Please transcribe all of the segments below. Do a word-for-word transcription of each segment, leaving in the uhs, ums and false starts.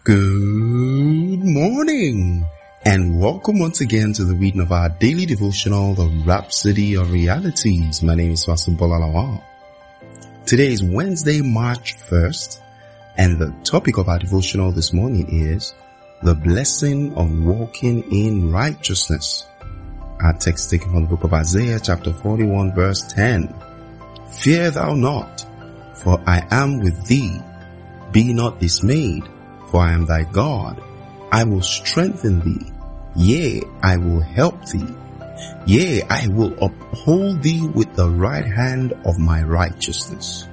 Good morning and welcome once again to the reading of our daily devotional, The Rhapsody of Realities. My name is Pastor Bola Lawal. Today is Wednesday, March first, and the topic of our devotional this morning is the blessing of walking in righteousness. Our text is taken from the book of Isaiah chapter forty-one verse ten. Fear thou not, for I am with thee. Be not dismayed, for I am thy God. I will strengthen thee. Yea, I will help thee. Yea, I will uphold thee with the right hand of my righteousness.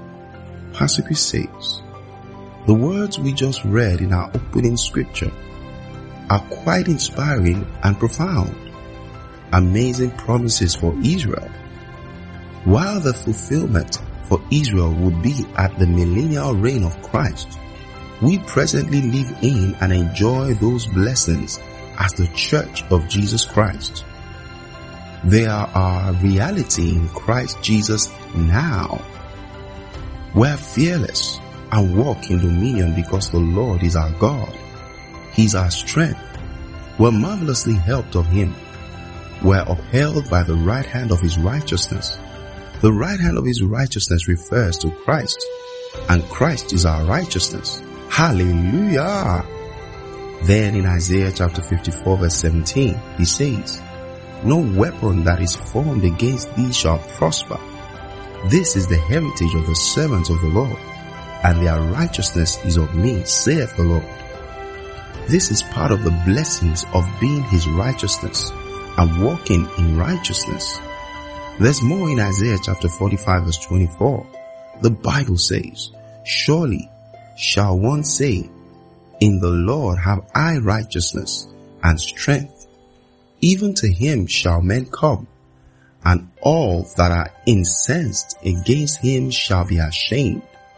Passage says, the words we just read in our opening scripture are quite inspiring and profound. Amazing promises for Israel. While the fulfillment for Israel would be at the millennial reign of Christ, we presently live in and enjoy those blessings as the Church of Jesus Christ. They are our reality in Christ Jesus now. We're fearless and walk in dominion because the Lord is our God. He's our strength. We're marvelously helped of Him. We're upheld by the right hand of His righteousness. The right hand of His righteousness refers to Christ, and Christ is our righteousness. Hallelujah! Then in Isaiah chapter fifty-four verse seventeen, he says, no weapon that is formed against thee shall prosper. This is the heritage of the servants of the Lord, and their righteousness is of me, saith the Lord. This is part of the blessings of being His righteousness and walking in righteousness. There's more in Isaiah chapter forty-five verse twenty-four. The Bible says, surely shall one say, in the Lord have I righteousness and strength. Even to Him shall men come, and all that are incensed against Him shall be ashamed.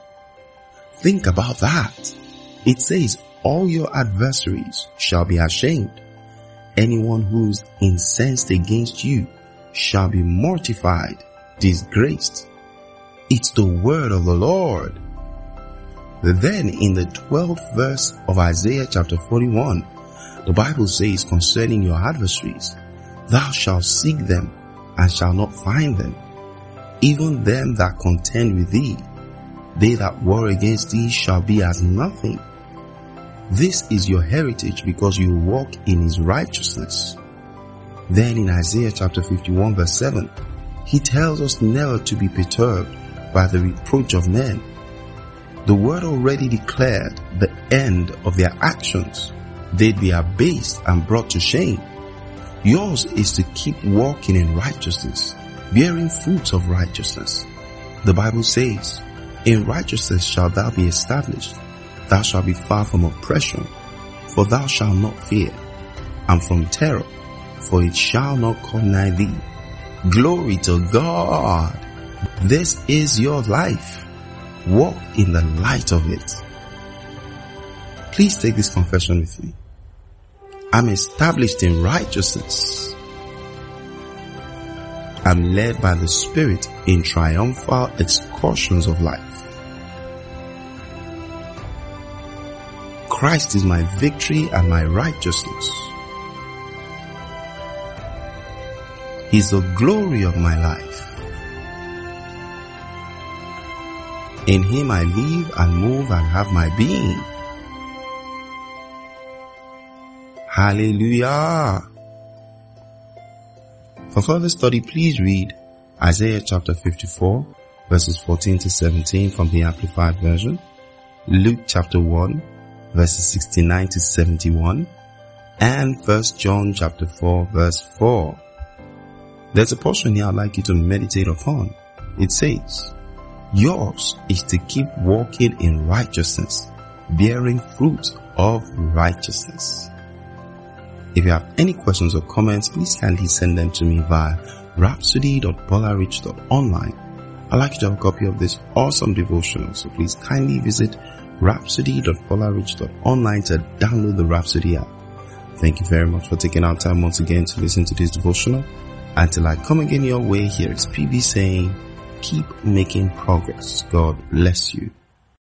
Think about that. It says, all your adversaries shall be ashamed. Anyone who's incensed against you shall be mortified, disgraced. It's the word of the Lord. Then in the twelfth verse of Isaiah chapter forty-one, the Bible says concerning your adversaries, thou shalt seek them and shalt not find them. Even them that contend with thee, they that war against thee shall be as nothing. This is your heritage because you walk in His righteousness. Then in Isaiah chapter fifty-one verse seven, He tells us never to be perturbed by the reproach of men. The word already declared the end of their actions. They'd be abased and brought to shame. Yours is to keep walking in righteousness, bearing fruits of righteousness. The Bible says, in righteousness shalt thou be established. Thou shalt be far from oppression, for thou shalt not fear, and from terror, for it shall not come nigh thee. Glory to God. This is your life. Walk in the light of it. Please take this confession with me. I'm established in righteousness. I'm led by the Spirit in triumphal excursions of life. Christ is my victory and my righteousness. He's the glory of my life. In Him I live and move and have my being. Hallelujah. For further study, please read Isaiah chapter fifty-four verses fourteen to seventeen from the Amplified Version, Luke chapter one verses sixty-nine to seventy-one, and First John chapter four verse four. There's a portion here I'd like you to meditate upon. It says, yours is to keep walking in righteousness, bearing fruit of righteousness. If you have any questions or comments, please kindly send them to me via rhapsody dot bolarich dot online. I'd like you to have a copy of this awesome devotional, so please kindly visit rhapsody dot bolarich dot online to download the Rhapsody app. Thank you very much for taking our time once again to listen to this devotional. Until I come again your way, here is P B saying, keep making progress. God bless you.